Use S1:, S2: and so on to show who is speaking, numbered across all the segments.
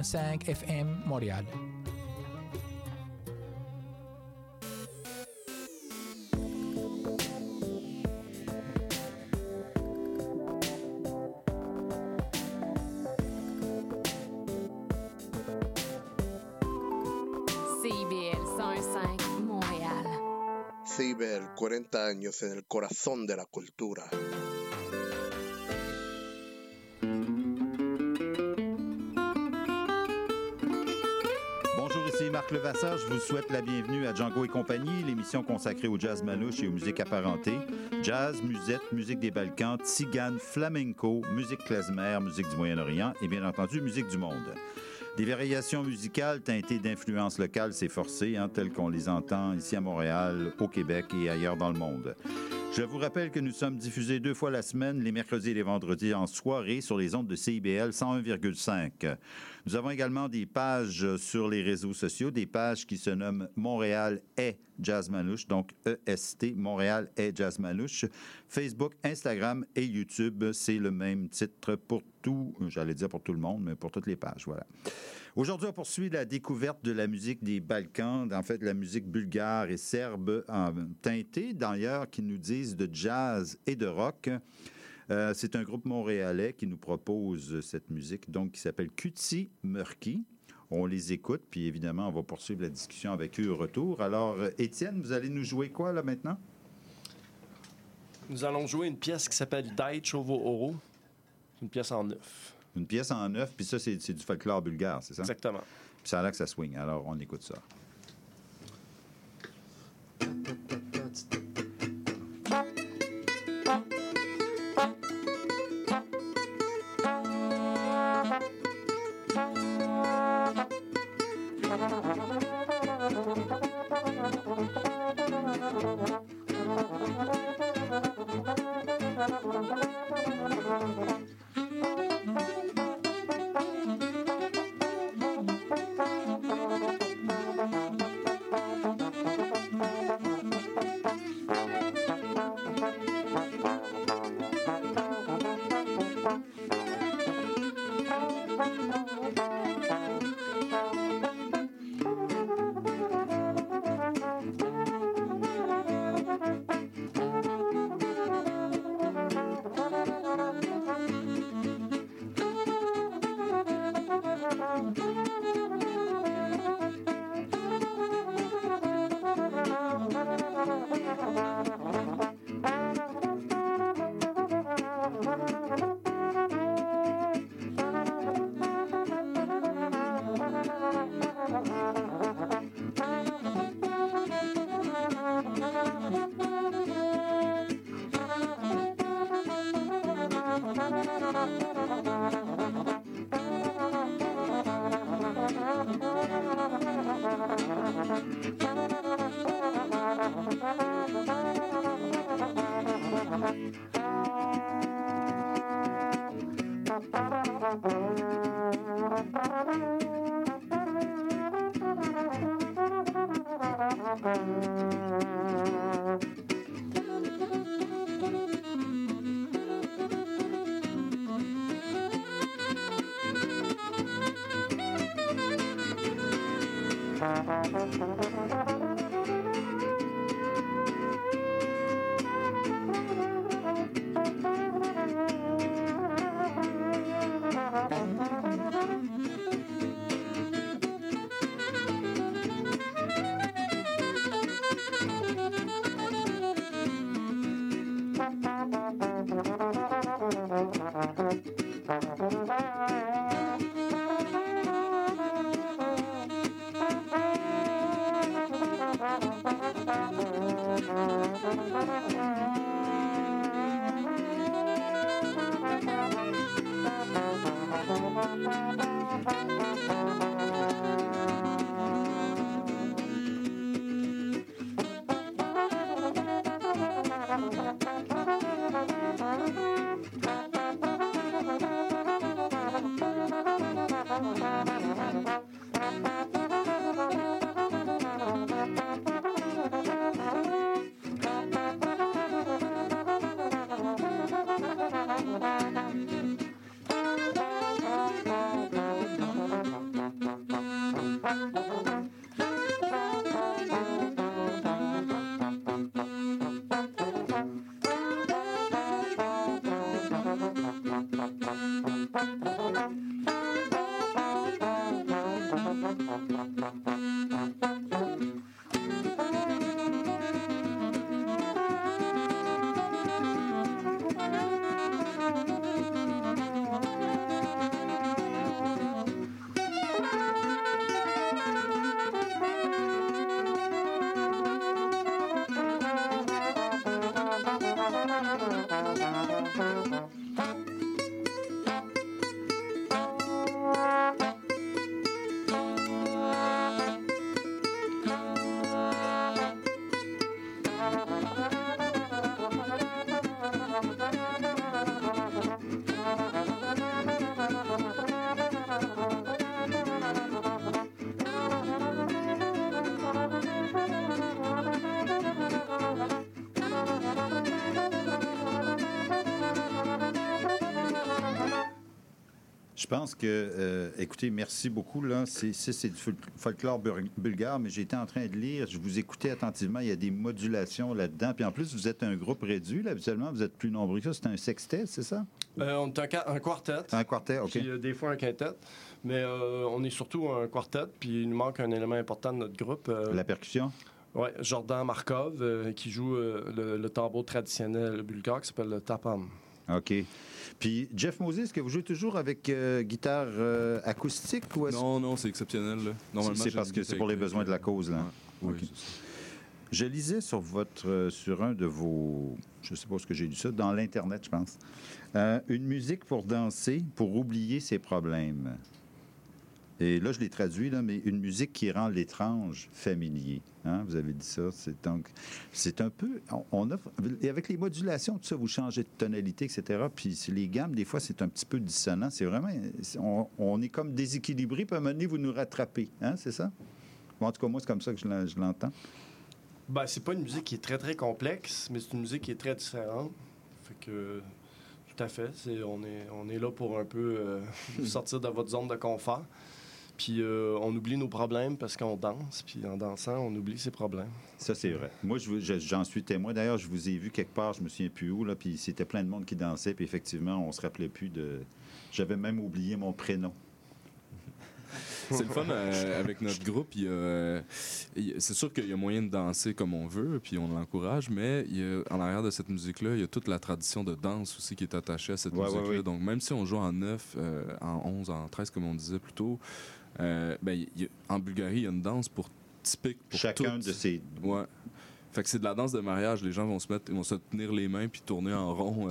S1: 101.5 FM Montréal.
S2: CIBL 101.5 Montréal.
S3: CIBL, 40 años en el corazón de la cultura.
S4: Bonjour, ici Marc Levasseur. Je vous souhaite la bienvenue à Django et compagnie, l'émission consacrée au jazz manouche et aux musiques apparentées. Jazz, musette, musique des Balkans, tzigane, flamenco, musique klezmer, musique du Moyen-Orient et bien entendu musique du monde. Des variations musicales teintées d'influences locales, c'est forcé, telles qu'on les entend ici à Montréal, au Québec et ailleurs dans le monde. Je vous rappelle que nous sommes diffusés 2 fois la semaine, les mercredis et les vendredis en soirée, sur les ondes de CIBL 101,5. Nous avons également des pages sur les réseaux sociaux, des pages qui se nomment Montréal est Jazz Manouche, donc EST, Montréal est Jazz Manouche. Facebook, Instagram et YouTube, c'est le même titre pour tout, j'allais dire pour tout le monde, mais pour toutes les pages, voilà. Aujourd'hui, on poursuit la découverte de la musique des Balkans, en fait, la musique bulgare et serbe, teintée d'ailleurs, qui nous disent de jazz et de rock. C'est un groupe montréalais qui nous propose cette musique, donc qui s'appelle Küçük Mörki. On les écoute, puis évidemment, on va poursuivre la discussion avec eux au retour. Alors, Étienne, vous allez nous jouer quoi, là, maintenant?
S5: Nous allons jouer une pièce qui s'appelle Dai Chovo Oro. C'est une pièce en neuf. Une
S4: pièce en neuf, puis ça, c'est du folklore bulgare, c'est ça?
S5: Exactement.
S4: Puis ça a l'air que ça swing, alors on écoute ça. Je pense que, écoutez, merci beaucoup. Là, c'est du folklore bulgare, mais j'étais en train de lire, je vous écoutais attentivement, il y a des modulations là-dedans. Puis en plus, vous êtes un groupe réduit, là, habituellement, vous êtes plus nombreux que ça. C'est un sextet, c'est ça?
S5: On est un quartet.
S4: Un quartet, OK.
S5: Puis des fois un quintet. Mais on est surtout un quartet, puis il nous manque un élément important de notre groupe.
S4: La percussion?
S5: Oui, Jordan Markov, qui joue le tambour traditionnel bulgare qui s'appelle le tapam.
S4: OK. Puis, Jeff Moses, est-ce que vous jouez toujours avec guitare acoustique? Ou
S1: non, c'est exceptionnel. Là. Normalement,
S4: c'est parce que c'est pour les besoins de la cause. Là.
S1: Ouais.
S4: Okay.
S1: Oui, c'est ça.
S4: Je lisais sur un de vos... Je ne sais pas où j'ai lu ça, dans l'Internet, je pense. Une musique pour danser, pour oublier ses problèmes. Et là, je l'ai traduit, là, mais une musique qui rend l'étrange familier. Hein? Vous avez dit ça. C'est un peu... et avec les modulations, tout ça, vous changez de tonalité, etc. Puis les gammes, des fois, c'est un petit peu dissonant. C'est vraiment... On est comme déséquilibré, puis à un moment donné, vous nous rattrapez. Hein? C'est ça? Bon, en tout cas, moi, c'est comme ça que je l'entends.
S5: Ben, c'est pas une musique qui est très, très complexe, mais c'est une musique qui est très différente. Fait que... Tout à fait. On est là pour un peu sortir de votre zone de confort. Puis on oublie nos problèmes parce qu'on danse. Puis en dansant, on oublie ses problèmes.
S4: Ça, c'est vrai. Moi, j'en suis témoin. D'ailleurs, je vous ai vu quelque part, je me souviens plus où, là, puis c'était plein de monde qui dansait. Puis effectivement, on se rappelait plus de... J'avais même oublié mon prénom.
S1: C'est le fun avec notre groupe. C'est sûr qu'il y a moyen de danser comme on veut, puis on l'encourage, mais en arrière de cette musique-là, il y a toute la tradition de danse aussi qui est attachée à cette musique-là.
S4: Ouais.
S1: Donc, même si on joue en 9, en 11, en 13, comme on disait plus tôt, en Bulgarie, il y a une danse typique pour
S4: chacun
S1: toutes.
S4: de ces...
S1: Ouais. Fait que c'est de la danse de mariage. Les gens vont se tenir les mains puis tourner en rond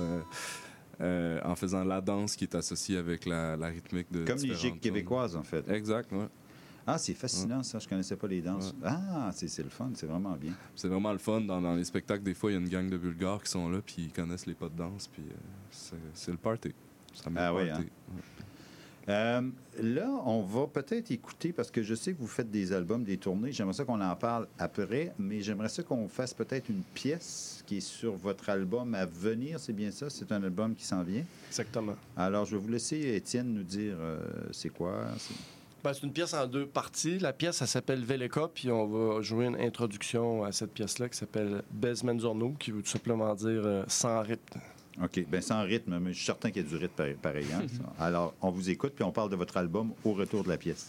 S1: en faisant la danse qui est associée avec la rythmique de
S4: comme les gigs québécoises, en fait.
S1: Exact, oui.
S4: Ah, c'est fascinant, ça. Je connaissais pas les danses. Ouais. Ah, c'est le fun. C'est vraiment bien.
S1: C'est vraiment le fun. Dans les spectacles, des fois, il y a une gang de Bulgares qui sont là puis ils connaissent les pas de danse. Puis c'est le party. Ça met le party.
S4: Hein? Là, on va peut-être écouter, parce que je sais que vous faites des albums, des tournées. J'aimerais ça qu'on en parle après, mais j'aimerais ça qu'on fasse peut-être une pièce qui est sur votre album à venir. C'est bien ça? C'est un album qui s'en vient?
S5: Exactement.
S4: Alors, je vais vous laisser, Étienne, nous dire c'est quoi.
S5: C'est une pièce en 2 parties. La pièce, elle s'appelle Velika, puis on va jouer une introduction à cette pièce-là qui s'appelle Bez Menzorno, qui veut tout simplement dire sans rythme.
S4: OK. Bien, sans rythme, mais je suis certain qu'il y a du rythme pareil. Hein, alors, on vous écoute, puis on parle de votre album au retour de la pièce.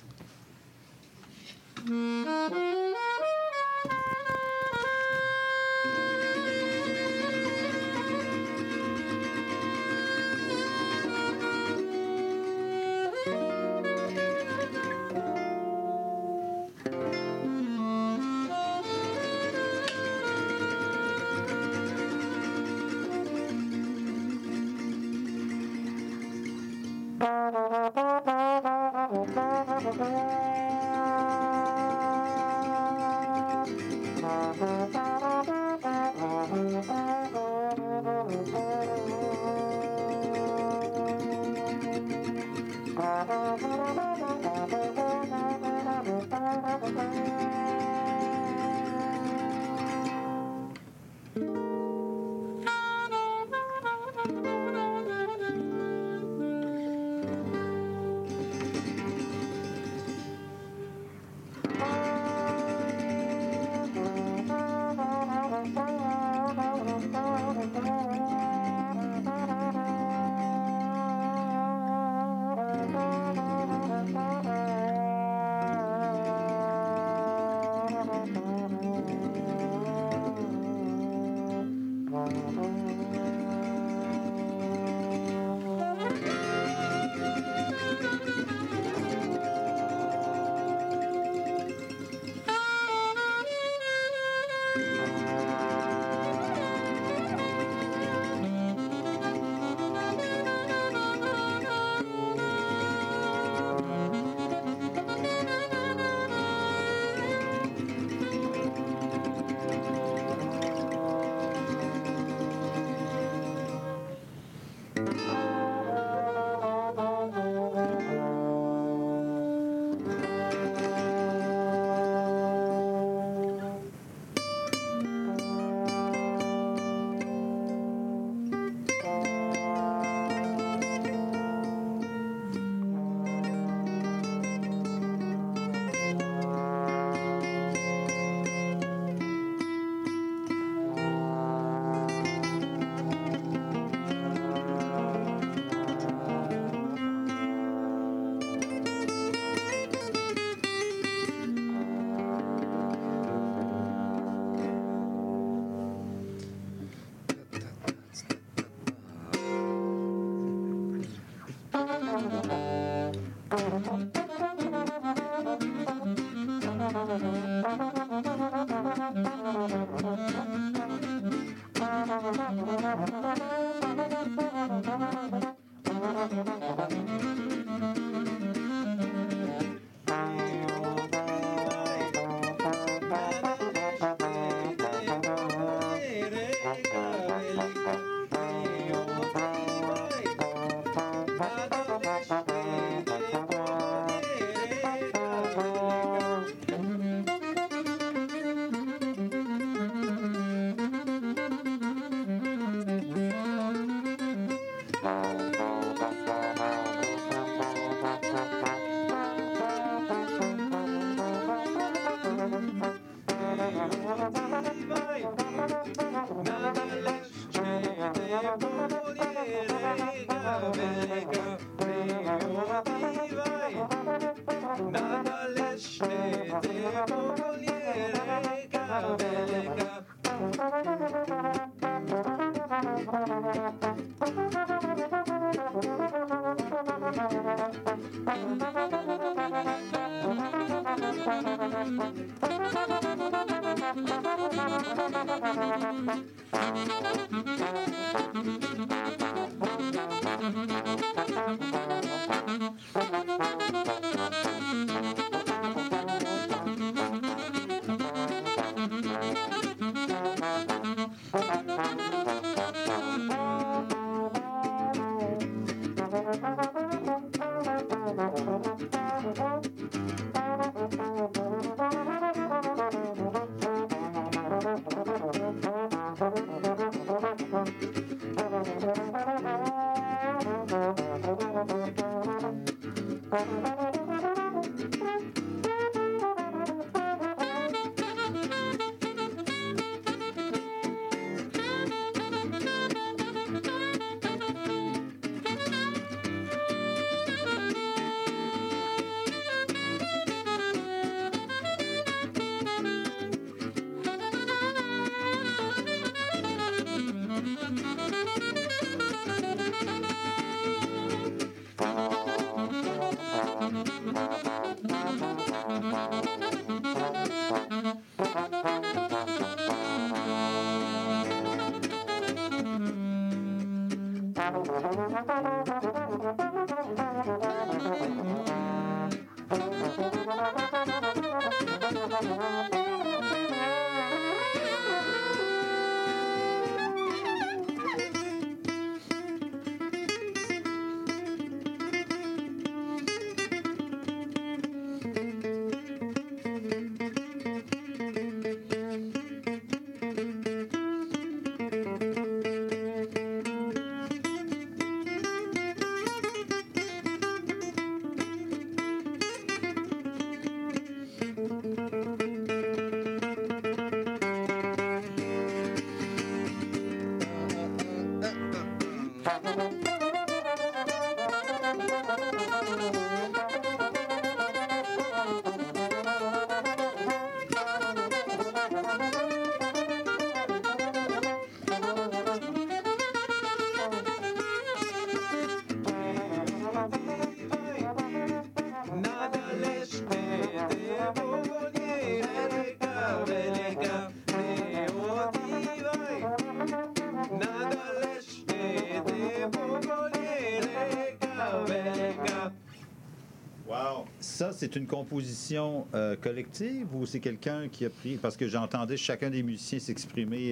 S4: Ça, c'est une composition collective ou c'est quelqu'un qui a pris... Parce que j'entendais chacun des musiciens s'exprimer.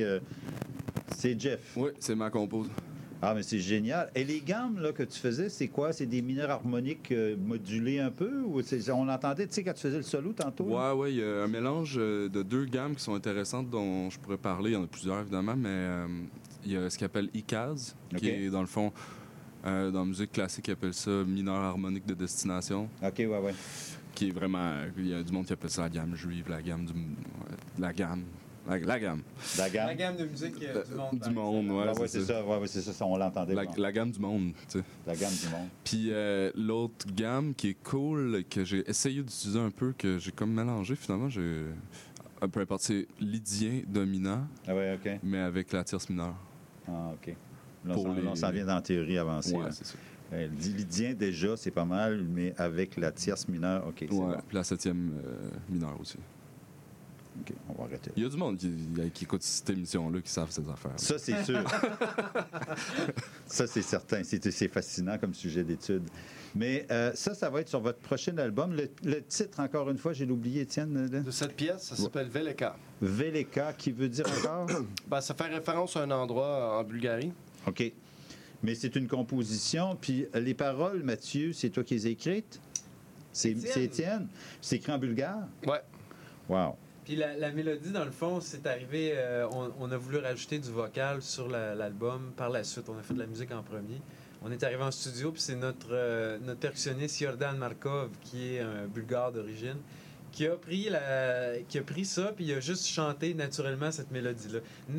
S4: C'est Jeff.
S1: Oui, c'est ma compose.
S4: Ah, mais c'est génial. Et les gammes là, que tu faisais, c'est quoi? C'est des mineurs harmoniques modulés un peu? Ou on entendait, tu sais, quand tu faisais le solo tantôt?
S1: Oui, il y a un mélange de deux gammes qui sont intéressantes dont je pourrais parler. Il y en a plusieurs, évidemment, mais il y a ce qu'on appelle ICAS, qui est, dans le fond... dans la musique classique, ils appellent ça mineur harmonique de destination.
S4: OK, ouais.
S1: Qui est vraiment... Il y a du monde qui appelle ça la gamme juive, la gamme du... La gamme. La gamme.
S4: La gamme?
S6: La gamme de musique du monde.
S1: Du monde, ouais.
S4: C'est ça. Ouais, c'est ça, on l'entendait.
S1: La gamme du monde, tu sais.
S4: La gamme du monde.
S1: Puis l'autre gamme qui est cool, que j'ai essayé d'utiliser un peu, que j'ai comme mélangé, finalement, peu importe, c'est lydien dominant,
S4: OK.
S1: mais avec la tierce mineure.
S4: Ah, OK. Là, on s'en vient dans la théorie avancée.
S1: Ouais, c'est ça.
S4: Lydien, déjà, c'est pas mal, mais avec la tierce mineure, OK, c'est bon.
S1: Puis la septième mineure aussi.
S4: OK, on va arrêter.
S1: Il y a du monde qui écoute cette émission-là qui savent ces affaires.
S4: Ça, c'est sûr. Ça, c'est certain. C'est fascinant comme sujet d'étude. Mais ça va être sur votre prochain album. Le titre, encore une fois, j'ai oublié, Étienne.
S5: De cette pièce, ça s'appelle Veleka.
S4: Veleka, qui veut dire encore?
S5: Ben, ça fait référence à un endroit en Bulgarie.
S4: OK. Mais c'est une composition. Puis les paroles, Mathieu, c'est toi qui les as écrites? C'est Étienne? C'est écrit en bulgare?
S5: Ouais.
S4: Wow.
S6: Puis la mélodie, dans le fond, c'est arrivé... on a voulu rajouter du vocal sur l'album par la suite. On a fait de la musique en premier. On est arrivé en studio, puis c'est notre percussionniste Yordan Markov, qui est un bulgare d'origine, qui a pris ça, puis il a juste chanté naturellement cette mélodie-là.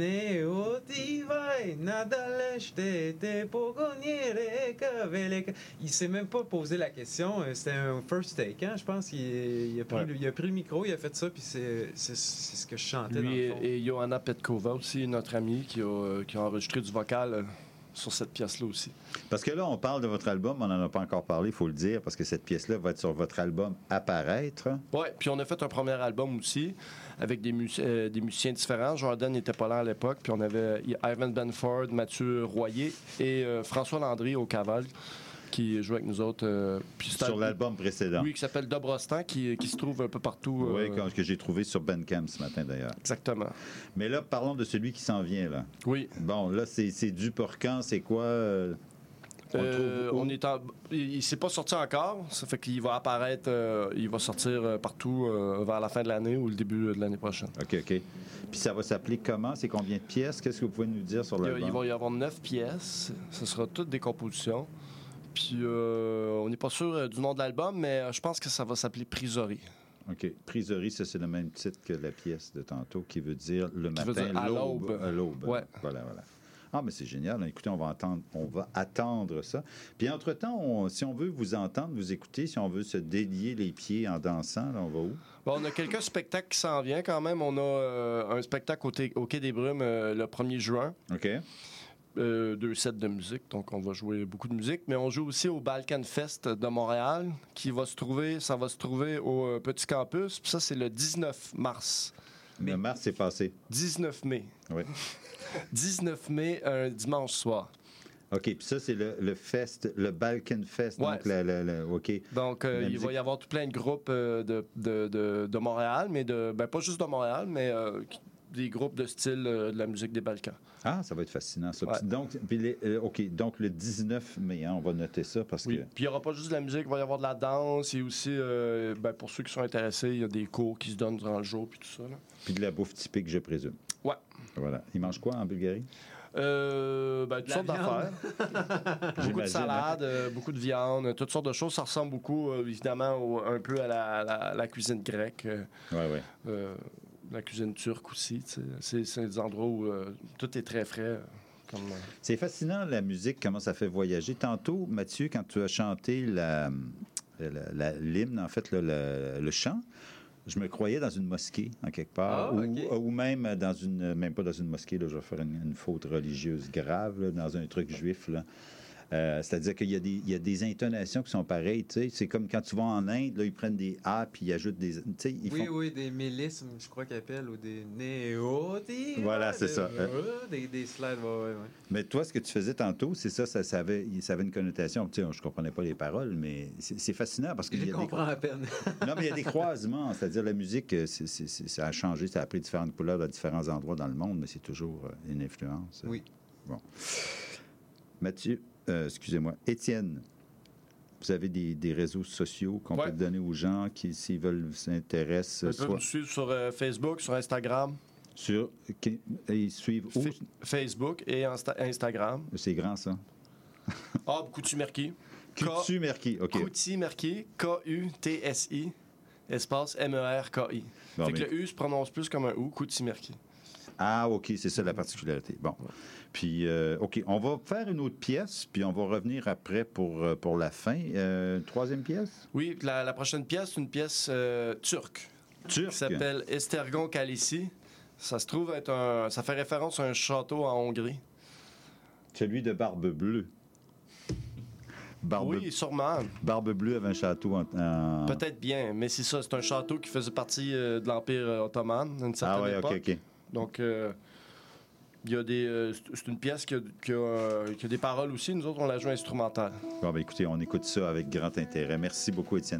S6: Il s'est même pas posé la question. C'était un first take, hein? Je pense qu'il a pris le micro, il a fait ça, puis c'est ce que je chantais.
S5: Lui
S6: dans le fond.
S5: et Johanna Petkova aussi, notre amie, qui a enregistré du vocal sur cette pièce-là aussi.
S4: Parce que là, on parle de votre album, on n'en a pas encore parlé, il faut le dire, parce que cette pièce-là va être sur votre album Apparaître.
S5: Oui, puis on a fait un premier album aussi, avec des musiciens différents. Jordan n'était pas là à l'époque, puis on avait Ivan Benford, Mathieu Royer et François Landry au Caval, qui jouait avec nous autres.
S4: Sur l'album précédent.
S5: Oui, qui s'appelle Dobrostan, qui se trouve un peu partout.
S4: Oui, que j'ai trouvé sur Bandcamp ce matin, d'ailleurs.
S5: Exactement.
S4: Mais là, parlons de celui qui s'en vient, là.
S5: Oui.
S4: Bon, là, c'est dû pour quand? C'est quoi?
S5: Il s'est pas sorti encore. Ça fait qu'il va apparaître, il va sortir partout vers la fin de l'année ou le début de l'année prochaine.
S4: OK. Puis ça va s'appeler comment? C'est combien de pièces? Qu'est-ce que vous pouvez nous dire sur l'album?
S5: Il va y avoir 9 pièces. Ce sera toutes des compositions. Puis on n'est pas sûr du nom de l'album, mais je pense que ça va s'appeler Priserie.
S4: OK. Priserie, ça, c'est le même titre que la pièce de tantôt, qui veut dire le matin,
S5: dire à l'aube.
S4: À l'aube.
S5: Ouais.
S4: Voilà. Ah, mais c'est génial. Écoutez, on va attendre ça. Puis entre-temps, si on veut vous entendre, vous écouter, si on veut se délier les pieds en dansant, là, on va où?
S5: Bon, on a quelques spectacles qui s'en viennent quand même. On a un spectacle au Quai des Brumes le 1er juin.
S4: OK.
S5: 2 sets de musique, donc on va jouer beaucoup de musique, mais on joue aussi au Balkan Fest de Montréal, ça va se trouver au Petit Campus, puis ça, c'est le 19 mars.
S4: Le mars, c'est passé.
S5: 19 mai.
S4: Oui.
S5: 19 mai, un dimanche soir.
S4: OK, puis ça, c'est le fest, le Balkan Fest.
S5: Ouais.
S4: Donc, OK.
S5: Donc, il va y avoir tout plein de groupes de Montréal, mais pas juste de Montréal, mais des groupes de style de la musique des Balkans.
S4: Ah, ça va être fascinant, ça.
S5: Ouais.
S4: Donc, donc, le 19 mai, hein, on va noter ça parce que...
S5: Puis il n'y aura pas juste de la musique, il va y avoir de la danse et aussi, pour ceux qui sont intéressés, il y a des cours qui se donnent durant le jour puis tout ça. Là.
S4: Puis de la bouffe typique, je présume.
S5: Ouais.
S4: Voilà. Ils mangent quoi en Bulgarie?
S5: Toutes sortes d'affaires. Beaucoup de salade, beaucoup de viande, toutes sortes de choses. Ça ressemble beaucoup, évidemment, un peu à la cuisine grecque.
S4: Oui.
S5: La cuisine turque aussi. C'est des endroits où tout est très frais.
S4: C'est fascinant, la musique, comment ça fait voyager. Tantôt, Mathieu, quand tu as chanté l'hymne, en fait, le chant, je me croyais dans une mosquée, en quelque part, ou même même pas dans une mosquée, là, je vais faire une faute religieuse grave, là, dans un truc juif, là. C'est-à-dire qu'il y a des intonations qui sont pareilles, tu sais. C'est comme quand tu vas en Inde, là, ils prennent des A puis ils ajoutent des...
S6: Oui, des mélismes, je crois qu'ils appellent, ou des néotis.
S4: Voilà, c'est ça.
S6: Des slides, ouais.
S4: Mais toi, ce que tu faisais tantôt, c'est ça avait une connotation. Tu sais, je comprenais pas les paroles, mais c'est fascinant parce que...
S6: Je comprends à peine.
S4: Non, mais il y a des croisements, c'est-à-dire la musique, ça a changé, ça a pris différentes couleurs à différents endroits dans le monde, mais c'est toujours une influence.
S6: Oui.
S4: Bon. Mathieu... excusez-moi. Étienne, vous avez des réseaux sociaux qu'on peut donner aux gens qui, s'ils veulent, s'intéressent...
S5: Ils peuvent nous suivre sur Facebook, sur Instagram.
S4: Ils suivent où?
S5: Facebook et Instagram.
S4: C'est grand, ça.
S5: Koutimerki.
S4: Koutimerki, OK.
S5: Koutimerki, K-U-T-S-I, espace M-E-R-K-I.
S4: Bon,
S5: le U se prononce plus comme un OU, Koutimerki.
S4: Ah, OK, c'est ça la particularité. Bon. Puis, OK, on va faire une autre pièce, puis on va revenir après pour la fin. Troisième pièce?
S5: Oui, la prochaine pièce, c'est une pièce turque.
S4: Turque?
S5: Qui s'appelle Estergon Kalisi. Ça se trouve être ça fait référence à un château en Hongrie.
S4: Celui de Barbe Bleue.
S5: Oui, sûrement.
S4: Barbe Bleue avait un château en...
S5: Peut-être bien, mais c'est ça. C'est un château qui faisait partie de l'Empire ottoman à une certaine époque.
S4: OK.
S5: Donc, il y a c'est une pièce qui a des paroles aussi. Nous autres, on la joue instrumentale.
S4: Bon, ben écoutez, on écoute ça avec grand intérêt. Merci beaucoup, Étienne.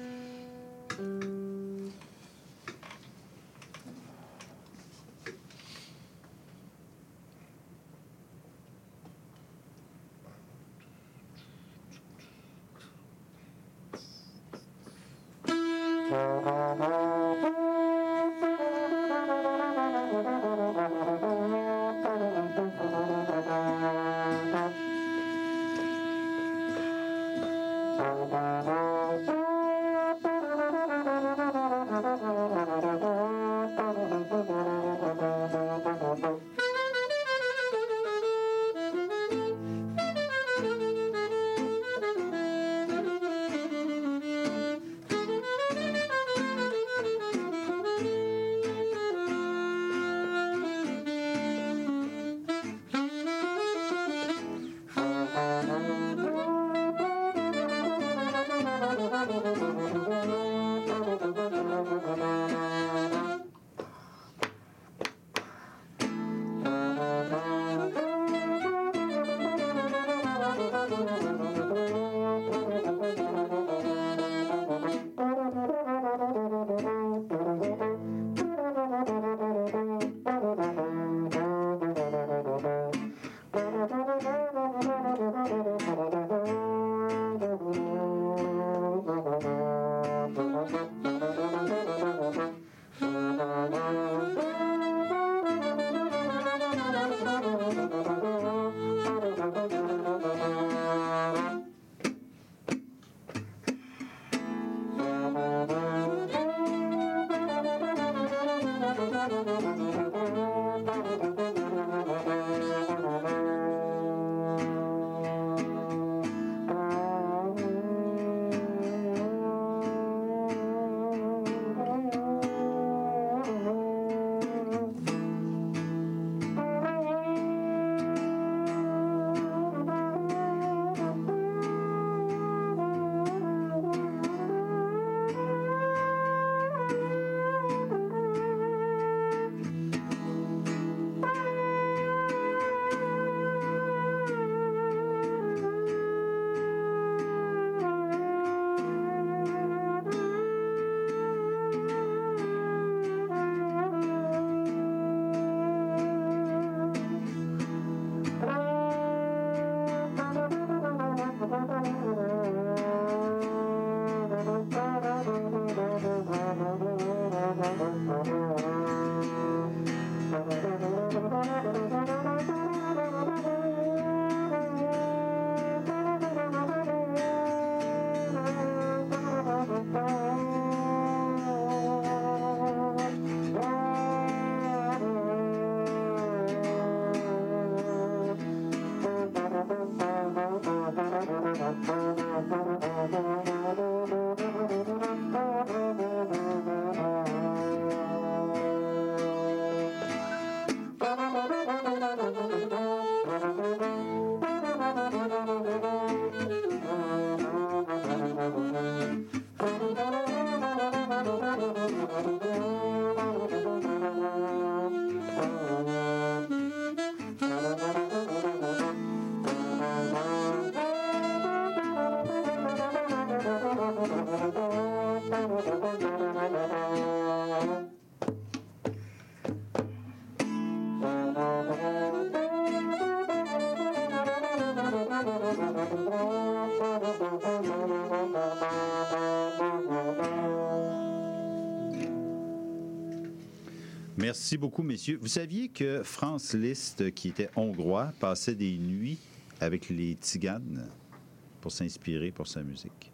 S4: Merci beaucoup, messieurs. Vous saviez que Franz Liszt, qui était hongrois, passait des nuits avec les tziganes pour s'inspirer pour sa musique.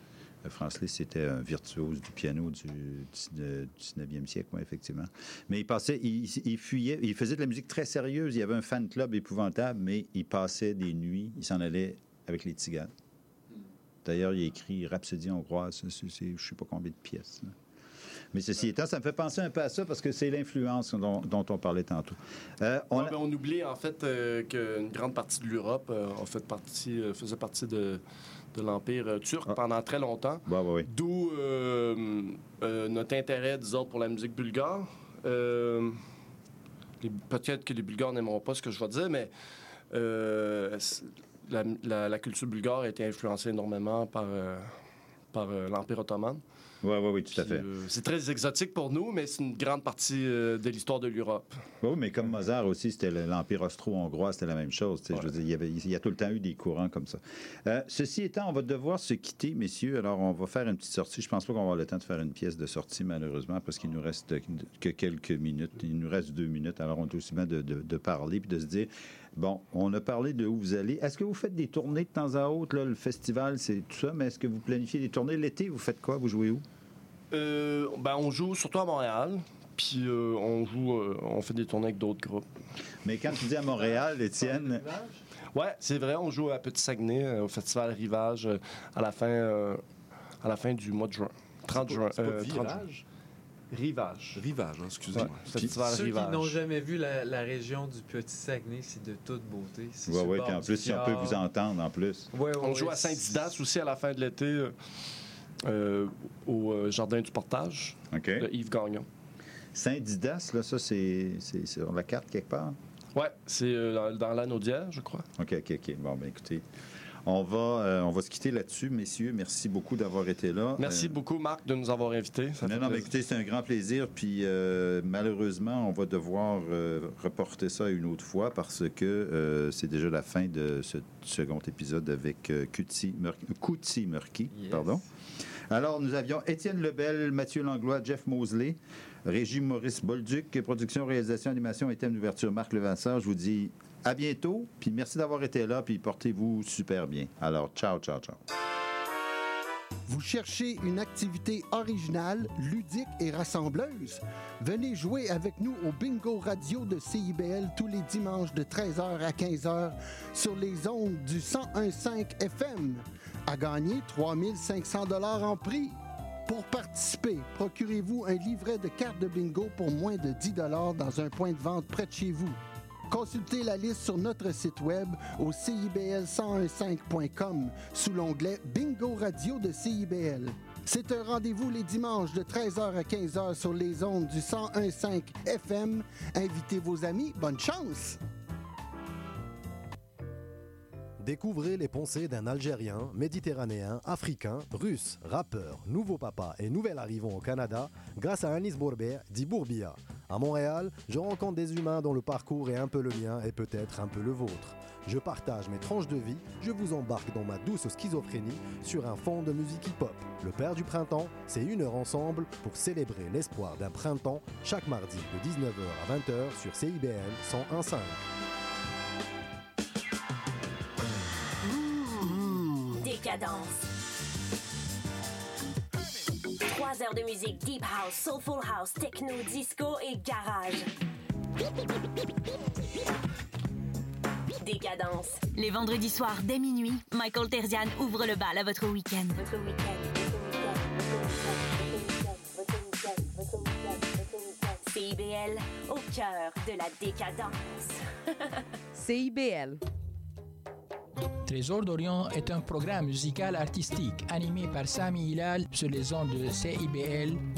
S4: Franz Liszt était un virtuose du piano du 19e siècle, oui, effectivement. Mais il fuyait, il faisait de la musique très sérieuse. Il y avait un fan club épouvantable, mais il passait des nuits, il s'en allait avec les tziganes. D'ailleurs, il a écrit Rhapsodie hongroise, c'est je ne sais pas combien de pièces. Mais ceci étant, ça me fait penser un peu à ça parce que c'est l'influence dont on parlait tantôt.
S5: On oublie en fait qu'une grande partie de l'Europe faisait partie de l'Empire turc pendant très longtemps.
S4: Oui.
S5: D'où notre intérêt, disons, pour la musique bulgare. Peut-être que les Bulgares n'aimeront pas ce que je vais dire, mais la culture bulgare a été influencée énormément par l'Empire ottoman.
S4: Oui, tout à fait.
S5: C'est très exotique pour nous, mais c'est une grande partie de l'histoire de l'Europe.
S4: Oui, mais comme Mozart aussi, c'était l'Empire austro-hongrois, c'était la même chose. Je veux dire, il y a tout le temps eu des courants comme ça. Ceci étant, on va devoir se quitter, messieurs. Alors, on va faire une petite sortie. Je pense pas qu'on va avoir le temps de faire une pièce de sortie, malheureusement, parce qu'il nous reste que quelques minutes. Il nous reste 2 minutes. Alors, on est aussi bien de parler et de se dire... Bon, on a parlé de où vous allez. Est-ce que vous faites des tournées de temps à autre? Là, le festival, c'est tout ça, mais est-ce que vous planifiez des tournées l'été? Vous faites quoi? Vous jouez où?
S5: On joue surtout à Montréal, puis on fait des tournées avec d'autres groupes.
S4: Mais quand tu dis à Montréal, Étienne...
S5: Ouais, c'est vrai, on joue à Petit Saguenay, au Festival Rivage, à la fin du mois de juin. 30 juin.
S1: C'est pas Virage?
S5: Rivage,
S1: excusez-moi.
S5: Ouais, Festival
S6: Ceux
S5: Rivage.
S6: qui n'ont jamais vu la région du Petit Saguenay, c'est de toute beauté.
S4: Oui, puis en plus, si on peut vous entendre, en plus.
S5: On joue à Saint-Didas aussi à la fin de l'été, au Jardin du Portage, de Yves Gagnon.
S4: Saint-Didas, là, ça, c'est sur la carte quelque part?
S5: Oui, c'est dans l'Anaudière, je crois.
S4: OK. Bon, bien, écoutez, on va se quitter là-dessus, messieurs. Merci beaucoup d'avoir été là.
S5: Merci beaucoup, Marc, de nous avoir invités.
S4: Non, mais écoutez, c'est un grand plaisir. Puis, malheureusement, on va devoir reporter ça une autre fois parce que c'est déjà la fin de ce second épisode avec Kuti Murky.
S6: Yes.
S4: Pardon. Alors, nous avions Étienne Lebel, Mathieu Langlois, Jeff Mosley, Régie Maurice Bolduc, production, réalisation, animation et thème d'ouverture Marc Levasseur. Je vous dis à bientôt, puis merci d'avoir été là, puis portez-vous super bien. Alors, ciao.
S7: Vous cherchez une activité originale, ludique et rassembleuse? Venez jouer avec nous au Bingo Radio de CIBL tous les dimanches de 13h à 15h sur les ondes du 101.5 FM. À gagner 3 500 $ en prix. Pour participer, procurez-vous un livret de cartes de bingo pour moins de 10 $ dans un point de vente près de chez vous. Consultez la liste sur notre site web au CIBL1015.com sous l'onglet Bingo Radio de CIBL. C'est un rendez-vous les dimanches de 13h à 15h sur les ondes du 101.5 FM. Invitez vos amis. Bonne chance!
S8: Découvrez les pensées d'un Algérien, Méditerranéen, Africain, Russe, rappeur, nouveau papa et nouvel arrivant au Canada grâce à Anis Bourbet, dit Bourbia. À Montréal, je rencontre des humains dont le parcours est un peu le mien et peut-être un peu le vôtre. Je partage mes tranches de vie, je vous embarque dans ma douce schizophrénie sur un fond de musique hip-hop. Le Père du Printemps, c'est 1 heure ensemble pour célébrer l'espoir d'un printemps chaque mardi de 19h à 20h sur CIBL 101.5.
S9: Décadence. 3 heures de musique deep house, soulful house, techno, disco et garage. Décadence. Les vendredis soirs dès minuit, Michael Terzian ouvre le bal à votre week-end. CIBL, au cœur de la décadence.
S2: CIBL.
S10: Trésor d'Orient est un programme musical artistique animé par Sami Hilal sur les ondes de CIBL